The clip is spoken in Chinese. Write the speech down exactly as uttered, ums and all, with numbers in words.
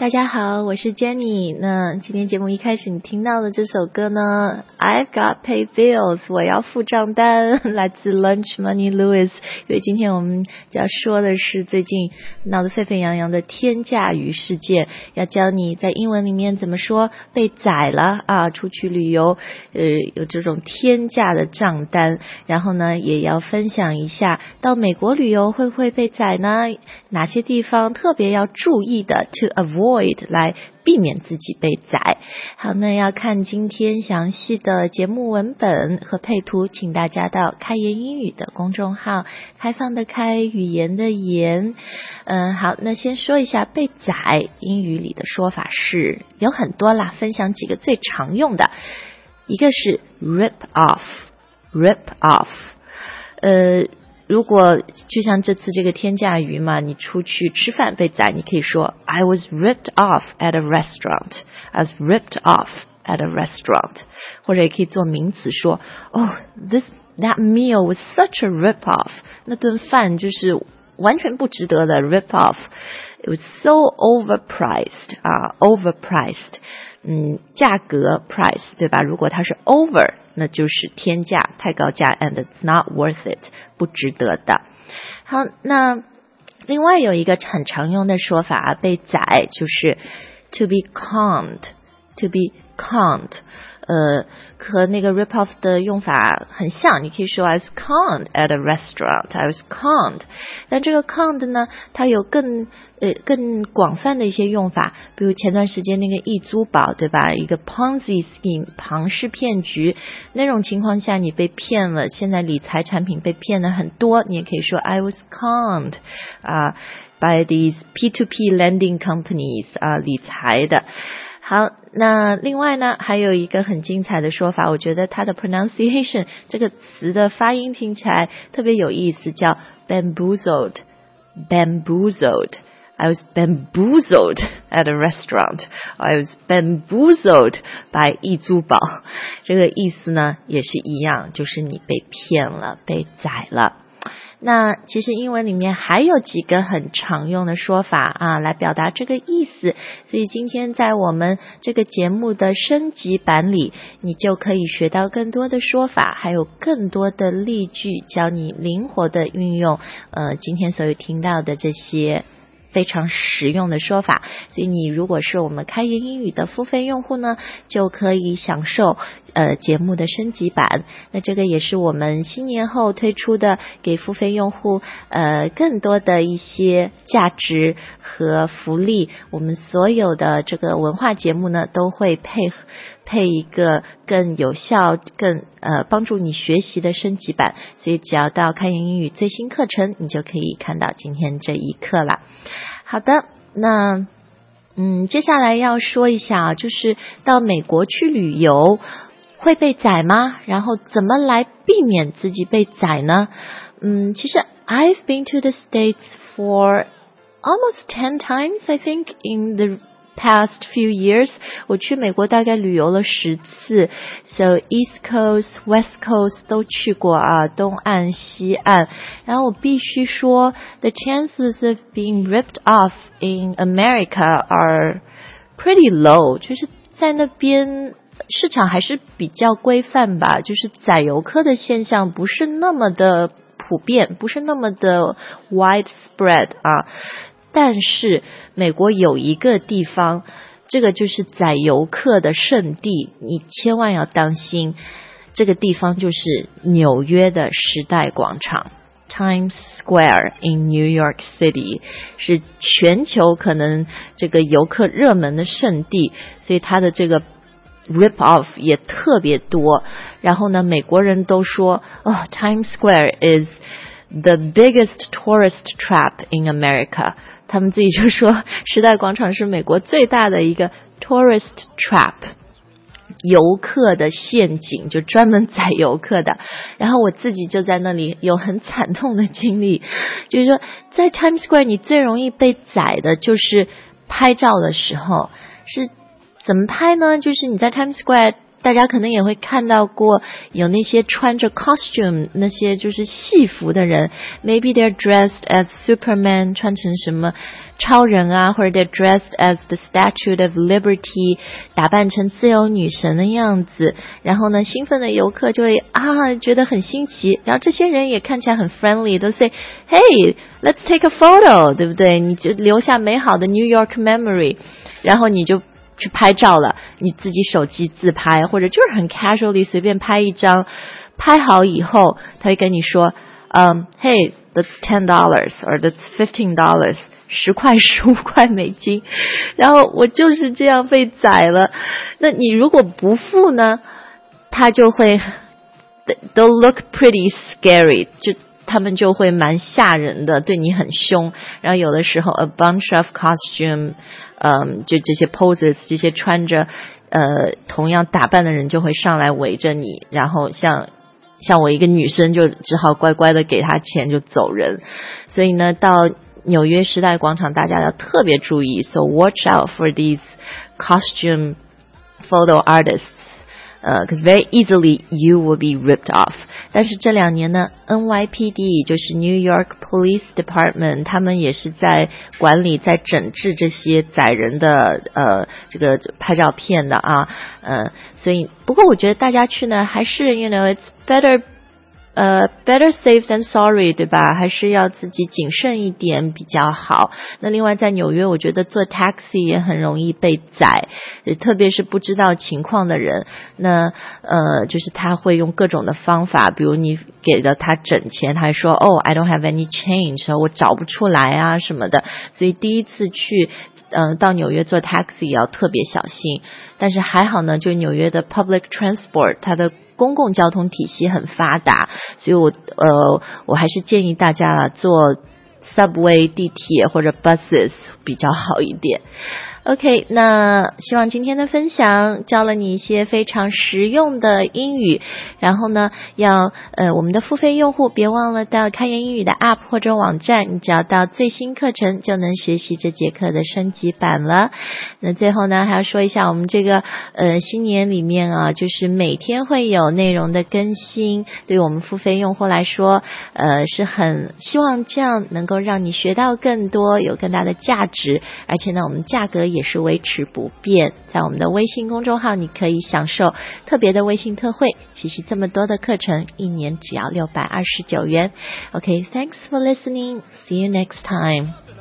大家好，我是 Jenny。那今天节目一开始你听到的这首歌呢 I've got pay bills， 我要付账单，来自 Lunch Money Lewis。 因为今天我们就要说的是最近闹得沸沸扬扬的天价鱼事件，要教你在英文里面怎么说被宰了啊，出去旅游呃有这种天价的账单，然后呢也要分享一下到美国旅游会不会被宰呢，哪些地方特别要注意的 to avoid来避免自己被宰。好，那要看今天详细的节目文本和配图，请大家到开言英语的公众号，开放的开，语言的言。嗯，好，那先说一下被宰，英语里的说法是有很多啦，分享几个最常用的。一个是 rip off rip off 呃如果就像这次这个天价鱼嘛，你出去吃饭被宰，你可以说 I was ripped off at a restaurant I was ripped off at a restaurant 或者也可以做名词说 Oh, this that meal was such a rip off 那顿饭就是完全不值得的 rip off It was so overpriced 啊 overpriced 嗯，价格 price 对吧？如果它是 over 那就是天价太高价 and it's not worth it 不值得的。好，那另外有一个很常用的说法被宰就是 to be conned to be conned呃，和那个 rip off 的用法很像，你可以说 I was conned at a restaurant I was conned 但这个 conned 呢它有更呃更广泛的一些用法，比如前段时间那个易租宝对吧，一个 Ponzi scheme 庞氏骗局，那种情况下你被骗了，现在理财产品被骗了很多，你也可以说 I was conned 啊、uh, by these P to P lending companies 啊、uh, 理财的。好，那另外呢还有一个很精彩的说法，我觉得它的 pronunciation 这个词的发音听起来特别有意思，叫 bamboozled bamboozled I was bamboozled at a restaurant I was bamboozled by 易租宝，这个意思呢也是一样，就是你被骗了，被宰了。那其实英文里面还有几个很常用的说法啊，来表达这个意思，所以今天在我们这个节目的升级版里，你就可以学到更多的说法，还有更多的例句，教你灵活的运用呃今天所有听到的这些非常实用的说法。所以你如果是我们开言英语的付费用户呢，就可以享受呃节目的升级版。那这个也是我们新年后推出的，给付费用户呃更多的一些价值和福利。我们所有的这个文化节目呢，都会配合配一个更有效更呃帮助你学习的升级版，所以只要到开言英语最新课程，你就可以看到今天这一课啦。好的，那嗯接下来要说一下就是到美国去旅游会被宰吗？然后怎么来避免自己被宰呢？嗯，其实 I've been to the States for almost ten times I think in the past few years 我去美国大概旅游了十次 So East Coast West Coast 都去过啊，东岸西岸，然后我必须说 The chances of being ripped off in America are pretty low 就是在那边市场还是比较规范吧，就是宰游客的现象不是那么的普遍，不是那么的 widespread 啊。但是美国有一个地方，这个就是宰游客的圣地，你千万要当心，这个地方就是纽约的时代广场 Times Square in New York City 是全球可能这个游客热门的圣地，所以它的这个 rip off 也特别多。然后呢美国人都说哦 Times Square is the biggest tourist trap in America，他们自己就说时代广场是美国最大的一个 tourist trap 游客的陷阱，就专门宰游客的。然后我自己就在那里有很惨痛的经历，就是说在 Times Square 你最容易被宰的就是拍照的时候，是怎么拍呢？就是你在 Times Square 大家可能也会看到过有那些穿着 costume 那些就是戏服的人 maybe they're dressed as Superman 穿成什么超人啊，或者 they're dressed as the Statue of Liberty 打扮成自由女神的样子，然后呢兴奋的游客就会啊觉得很新奇，然后这些人也看起来很 friendly 都 say hey let's take a photo 对不对，你就留下美好的 New York memory， 然后你就去拍照了，你自己手机自拍或者就是很 casually 随便拍一张，拍好以后他会跟你说um, hey that's ten dollars or that's fifteen dollars十块十五块美金，然后我就是这样被宰了。那你如果不付呢，他就会 they'll look pretty scary， 就他们就会蛮吓人的，对你很凶。然后有的时候 a bunch of costume， 嗯，就这些 posers， 这些穿着呃同样打扮的人就会上来围着你，然后像像我一个女生就只好乖乖的给他钱就走人。所以呢，到纽约时代广场大家要特别注意 so watch out for these costume photo artists， 呃 because very easily you will be ripped off。 但是这两年呢 N Y P D 就是 New York Police Department， 他们也是在管理在整治这些宰人的呃这个拍照片的啊，呃所以不过我觉得大家去呢还是 you know it's better呃、uh, better safe than sorry 对吧，还是要自己谨慎一点比较好。那另外在纽约我觉得坐 taxi 也很容易被宰，特别是不知道情况的人，那呃就是他会用各种的方法，比如你给了他整钱，他还说哦 I don't have any change， 我找不出来啊什么的，所以第一次去呃到纽约坐 taxi 要特别小心。但是还好呢，就纽约的 public transport 它的公共交通体系很发达，所以我呃我还是建议大家啦坐 subway 地铁或者 buses 比较好一点。OK， 那希望今天的分享教了你一些非常实用的英语，然后呢要呃我们的付费用户别忘了到开言英语的 App 或者网站，你只要到最新课程就能学习这节课的升级版了。那最后呢还要说一下我们这个呃新年里面啊，就是每天会有内容的更新，对于我们付费用户来说呃是很希望这样能够让你学到更多，有更大的价值，而且呢我们价格也也是维持不变。在我们的微信公众号你可以享受特别的微信特惠，学习这么多的课程一年只要六百二十九元。 OK, thanks for listening. See you next time.